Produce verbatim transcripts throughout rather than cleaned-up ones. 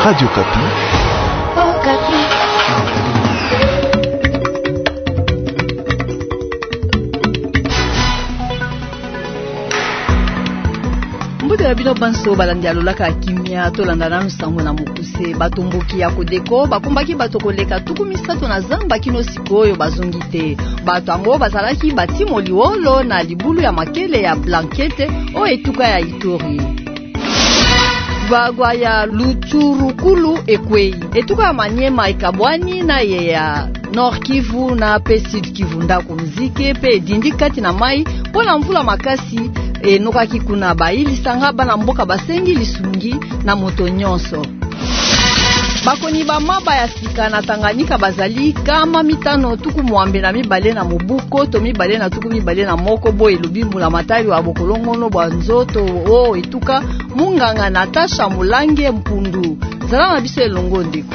Radio Kapi. Oh, Kapi. Mbude ya bino banso balandi alolaka kimia tolanda nanu sango na mokuse batomboki ya kodeko bakumbaki bato koleka tuku misato na zamba kino sikoyo bazongi te. Bato ango bazalaki batimo liolo na libulu ya makele ya blankete o etuka ya Ituri. Bagwa ya Luturukulu ekwei etuka ya Manyema ekabwani na ye ya Nord Kivu na pe Sud Kivu ndako mzike pe dindi kati na mai pona mvula makasi e nokaki kuna bayilisanga bana mboka basengi lisungi na moto nyonso. Bakoni ba maba ya sika na Tanganyika bazali kama mitano tuku mwambe na mibale na mobuko to mibale na tuku mibale na moko boye lubimbu la matari wa bokolongono bwa nzoto o etuka munganga Natasha Mulange Mpundu zala na biso elongo ndiko.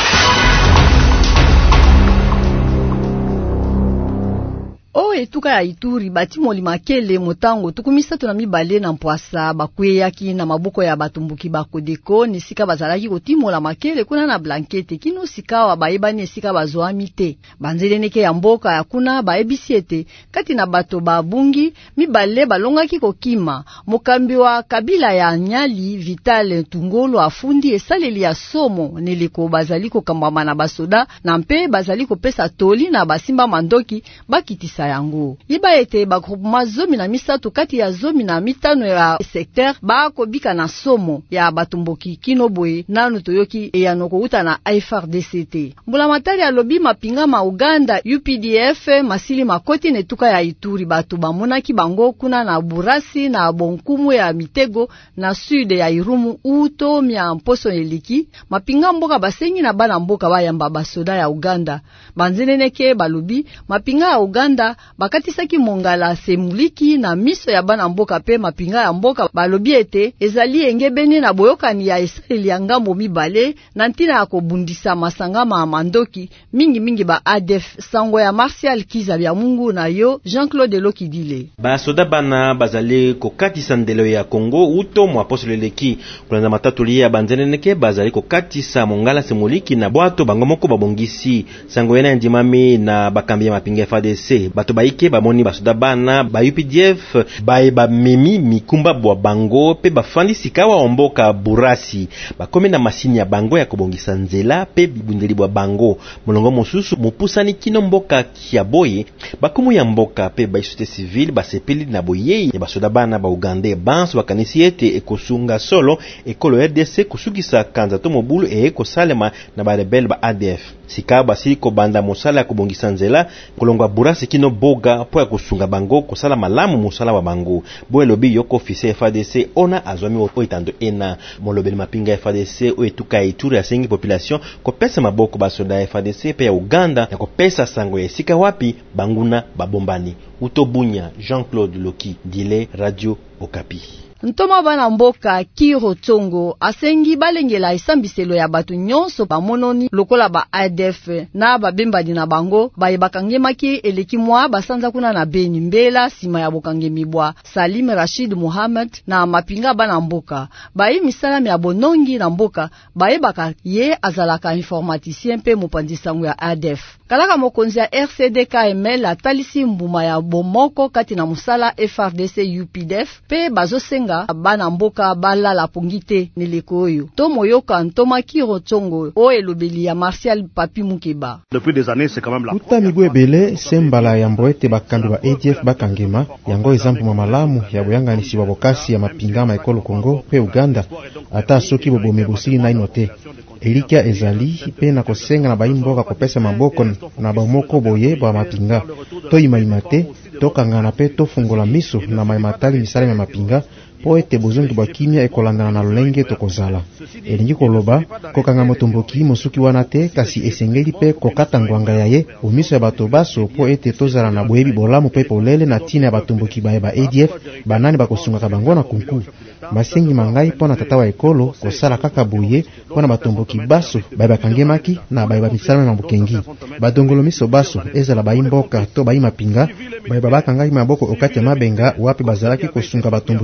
O etuka ya Ituri batimo limakele motango tukumisato na mibale na mpwasa bakweyaki na maboko ya batumbuki bakodeko ni sika bazalaki kotimo la makele kuna na blankete kino sika wa baebani esika bazoami te banzeleneke ya mboka ya kuna baebisi ete kati na bato babungi mibale balongaki kokima mokambi wa kabila ya Nyali Vital Tungolo afundi esaleli ya somo neliko bazali kokambama na basoda na mpe bazali kopesa toli na basimba mandoki bakitisa yango. Iba ete ba groupement zomi na misato kati ya zomi na mitano ya secteur ba kobika na somo ya batumboki kinoboye nanu toyoki e yanoko uta na F A R D C T. Mbula matari ya lobi mapinga ma Uganda U P D F masili makoti netuka ya Ituri batu bamonaki bango kuna na Burasi na Bonkumu ya Mitego na Sud ya Irumu uto mia mposo eliki mapinga mboka basengi na bana mboka bayamba basoda ya Uganda banzeneneke balobi mapinga ya Uganda bakatisaki mongala semuliki na miso ya bana mboka pe mapinga ya mboka balobi ete ezali engebeni na boyokani ya esaleli ya ngambo mibale na ntina ya kobundisa masanga ma mandoki mingi mingi ba A D F sango ya Martial Kiza bya Mungu na yo Jean-Claude Lokidile. Ba soda bana bazali kokatisa ndelo ya Kongo uto mwa posoleleki kulanda matatuli ya banzeneneke bazali kokatisa mongala semuliki na bwato bangomoko babongisi sango yana ndimami na bakambi ya mapinga ya F A R D C bato baike bamoni basoda bana ba U P D F bae ba memi mikumba bwa bango pe bafandi sikawa omboka Burasi bakome na masini ya bango ya kobongisa nzela pe bibundeli bwa bango molongo mosusu mopusani kino mboka kia boye bakumu ya mboka pe ba société civile basepeli na boye ya basoda bana ba Uganda banso bakanisi ete ekosunga solo ekolo R D C kusukisa kanza to mobulu e ekosalema na ba rebel ba A D F sika basi ko banda mosala ya kobongisa nzela kolongwa Burasi kino boga po ya kusunga bango kosala malamu musala wa bango boye lobi yoko officier F A R D C ona azwami o itando ena molobeli mapinga F A R D C o etuka Ituri ya sengi population ko pesa maboko basoda F A R D C pe ya Uganda ya ko pesa sango ya sika wapi banguna babombani utobunya Jean-Claude Loki dile Radio Okapi. Ntoma bana mboka Kiro Tsongo asengi balengela esambiselo ya batu nyonso bamononi lokola ba A D F na babembadi na bango baye bakangemaki eleki mwa basanza kuna na Beni mbela sima ya bokangemi bwa Salim Rashid Mohammed na mapinga bana mboka baye misala ya bonongi na mboka baye baka ye azalaka informaticien pe mopandisango ya A D F kalaka mokonzi ya R C D K M L atalisi mbuma ya bomoko kati na musala F A R D C U P D F pe bazosenga bana mboka bala la pongite neleko oyo to moyoka ntoma Kiro Tsongo o elobeli ya Martial Papi Mukeba. Depuis des années c'est quand même la uta migo ebele sembala ya mboete bakambi ba A D F bakangema yango ezampu ma malamu ya boyanganisi ba bokasi ya mapinga ma ekolo Kongo pe Uganda ata soki bobome bosili na inote elikia ezali pe na kosenga na baimboka kopesa maboko na bamoko boye ba mapinga to imaimate to kangana pe to fungola miso na maimatali misala ya mapinga po ete bozongi bwa kimia ekolangana na lolenge tokozala elingi koloba kokanga motomboki mosuki wana te kasi esengeli pe kokata ngwanga yaye omiso ya bato baso po ete tozala na boyebi bolamu pe polele na tina ya batomboki baye ba A D F banani bakosungaka bango na kunku basengi mangai pona tata wa ekolo kosala kaka boye pona batomboki baso baye bakangemaki na baye bamisala na bukengi badongolo miso baso ezala baimboka to bayi mapinga baye babaka ngai maboko okati ya mabenga wapi bazalaki kosunga batomboki ba A D F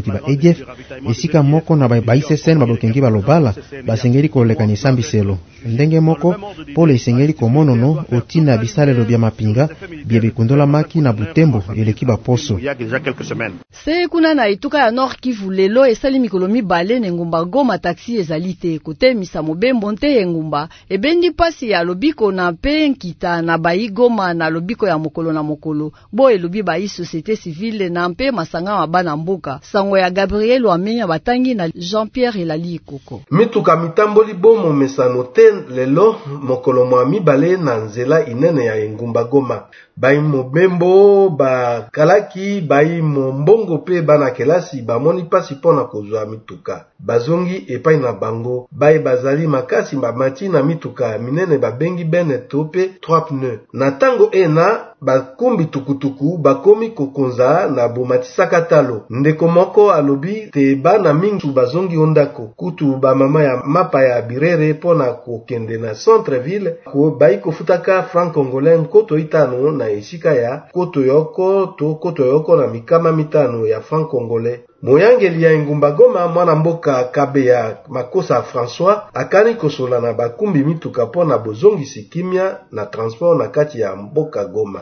D F esika moko na baisesen babokenge balobala basengeli kolekanisa mbiselo ndenge moko pole esengeli komonono otina bisalelo bya mapinga bya bikundola maki na Butembo eleki baposo. Se kuna na ituka ya Nord Kivu lelo esali mikolo mibale ne ngumba Goma taxi ezali te kotemisa mobembo nte ngumba ebendi pasi ya lobiko na pe nkita na bayi Goma na lobiko ya mokolo na mokolo bo elobi bayi société civile na mpe masanga mabana mboka sango ya Gabriel Wamenya batangi na Jean-Pierre Elali Koko. Mituka mitamboli bomo mesano te lelo mokolo mwa mibale na nzela inene ya ngumba Goma. Bayi mobembo ba kalaki bayi mbongo pe bana kelasi bamoni pasi pona kozwa mituka bazongi epai na bango bayi bazali makasi bamati na mituka minene babengi bene tope trois pneus na tango ena bakumbi tukutuku bakomi kokonza na bomatisaka talo ndeko moko alobi te bana mingi bazongi ondako kutu ba mama ya mapa ya Birere pona kokende na centre ville ko bayi kofutaka franc congolais koto itano na esika ya koto yoko to koto yoko na mikama mitano ya franc congolais. Moyangeli ya ngumba Goma mwana mboka kabe ya Makosa François akani kosola na bakumbi mituka pona bozongi sikimia na transport na kati ya mboka Goma.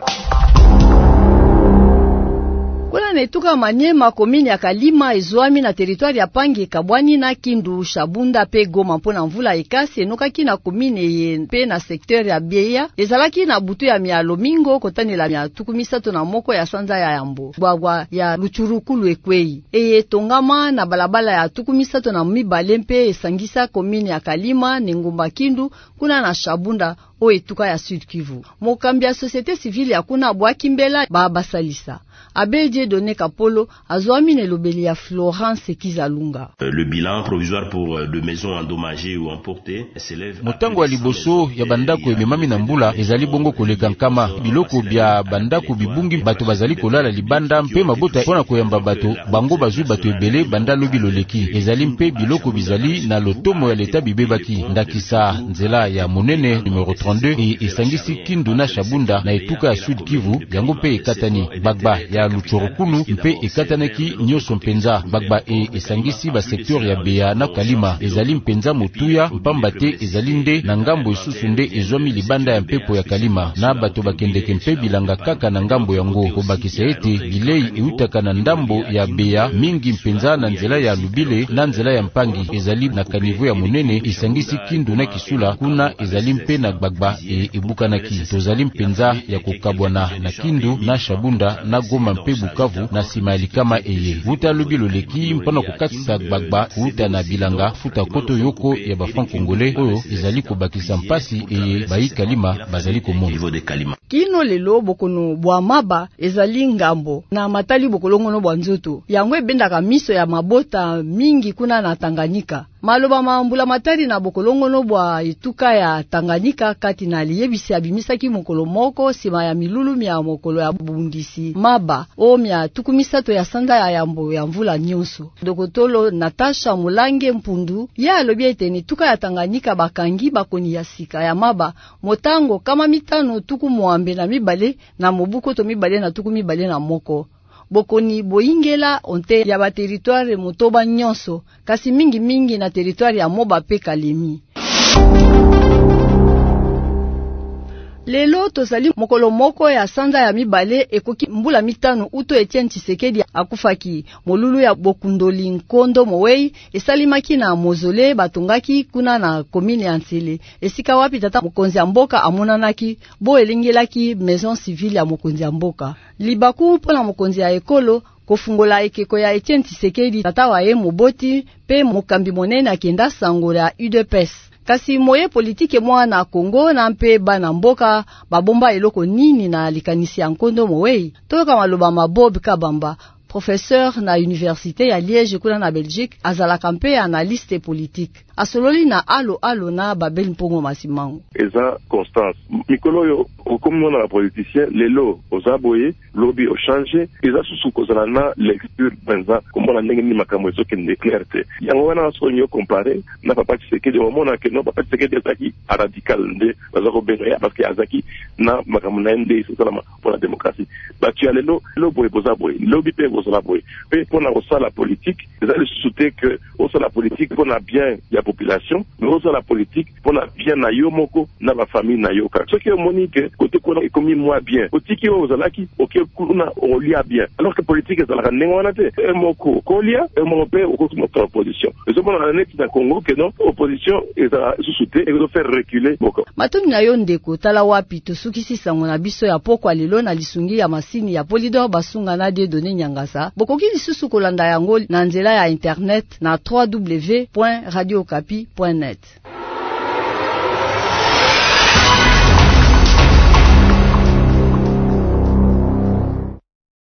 Kuna netuka Manyema komini ya Kalima ezwami na territoire ya Pangi Kabwani na Kindu Shabunda pe Goma mpona mvula ekasi enokaki na komini ye pe na secteur ya Bieya ezalaki na butu ya mialo mingo kotanela mia tukumisato na moko ya sanza ya Yambo bwagwa ya Luchurukulu ekwei eye tongama na balabala ya tukumisato na mibale mpe esangisa komini ya Kalima nengumba Kindu kuna na Shabunda o etuka ya Sud Kivu. Mokambi ya société civile ya kuna bwaki mbela ba basalisa Abedje Donné Kapolo azwami ne lobeli ya Florence Kizalunga. Le bilan provisoire pour de maisons endommagées ou emportées s'élève. Motango ya liboso ya bandako ememami na mbula ezali bongo koleka nkama biloko bya bandako bibungi bato bazali kolala libanda mpe mabota pona koyamba bato bango bazwi bato ebele banda lobi loleki ezali mpe biloko bizali na lotomo ya leta bibebaki ndakisa nzela ya monene numero trente-deux e esangisi Kindu na Shabunda na etuka ya Sud Kivu yango mpe ekatani bagba ya Luchorokulu mpe ekatanaki nyoso mpenza bagba e esangisi ba secteur ya Beya na Kalima ezali mpenza motuya mpamba te ezali nde na ngambo isusu nde ezwami libanda ya mpepo ya Kalima na bato bakendeke mpe bilanga kaka na ngambo yango kobakisa ete bilei eutaka na ndambo ya Beya mingi mpenza na nzela ya Lubile na nzela ya Mpangi ezali na kanivo ya monene esangisi Kindu na Kisula kuna ezali mpe na gbagba e ebukanaki tozali mpenza ya kokabwana na Kindu na Shabunda na Goma mpe Bukavu na sima ya likama eye vuta lobi loleki mpona kokatisa gbagba kuuta na bilanga futa koto yoko ya ba franc congolais oyo ezali kobakisa mpasi eye bayi Kalima bazali komona kino lelo bokono bwa maba ezali ngambo na matali bokolongono bwa nzoto yango ebendaka miso ya mabota mingi kuna na Tanganyika maloba mambula matari na bokolongono bwa etuka ya Tanganyika kati na liyebisi abimisaki mokolo moko sima ya milulu ya mokolo ya bundisi maba o mia tukumisato ya sanda ya Yambo ya mvula nyonso dokotolo Natasha Mulange Mpundu ya alobi ete ni tuka ya Tanganyika bakangi bakoni ya sika ya maba motango kama mitano tuku mwambe na mibale na mobuko to mibale na tuku mibale na moko bokoni boingela onte ya ba territoire motoba nyonso kasi mingi mingi na territoire ya Moba pe Kalemi. Lelo tozali mokolo moko ya sanza ya mibale ekoki mbula mitano uto Etienne Tshisekedi akufaki molulu ya Bokundoli Nkondo Mowei esalimaki na mozole batongaki kuna na komine ya Nsele esika wapi tata mokonzi ya mboka amonanaki bo elingelaki maison civile ya mokonzi ya mboka libaku mpona mokonzi ya ekolo kofungola ekeko ya Etienne Tshisekedi tata wa ye moboti pe mokambi monene akenda sangola ya U D P S kasi moye politike mwana Kongo na mpe bana mboka babomba eloko nini na likanisi ya Nkondo Mowei toka maloba Mabob Kabamba professeur na université ya Liège kuna na Belgique azalaka mpe analyste politique asololi na alo alo na Babel Mpongo Masimango eza constance mikolo yo okomona na politicien lelo ozaboye lobby o changer eza susu kozala na lecture penza komona ndenge ni makambo ezo kende clarté yango wana sonyo comparer na papa Tshisekedi omona ke no papa Tshisekedi azaki radical nde bazako benoya parce que azaki na makambo na ndé sala pour la démocratie ba tu lelo lelo boye bozaboye lobby pe ozala boye pe pona osala politique ezali sous que osala politique pona bien ya population mais osala politique pona bien na yo moko na ba famille na yo ka soki omoni que côté kuna ekomi moi bien otiki ozalaki oke kuna olia bien alors que politique ezalaka ndenge wana te moko kolia moko pe okotuma opposition ezomona na net na Congo que non opposition ezala sous-souté et veut faire reculer boko matoni na yo ndeko tala wapi tosukisi sango na biso ya pokwa lelo na lisungi ya masini ya Polydor basunga na de donner nyangasa bokoki lisusu kolanda yango na nzela ya internet na w w w point radio okapi point net.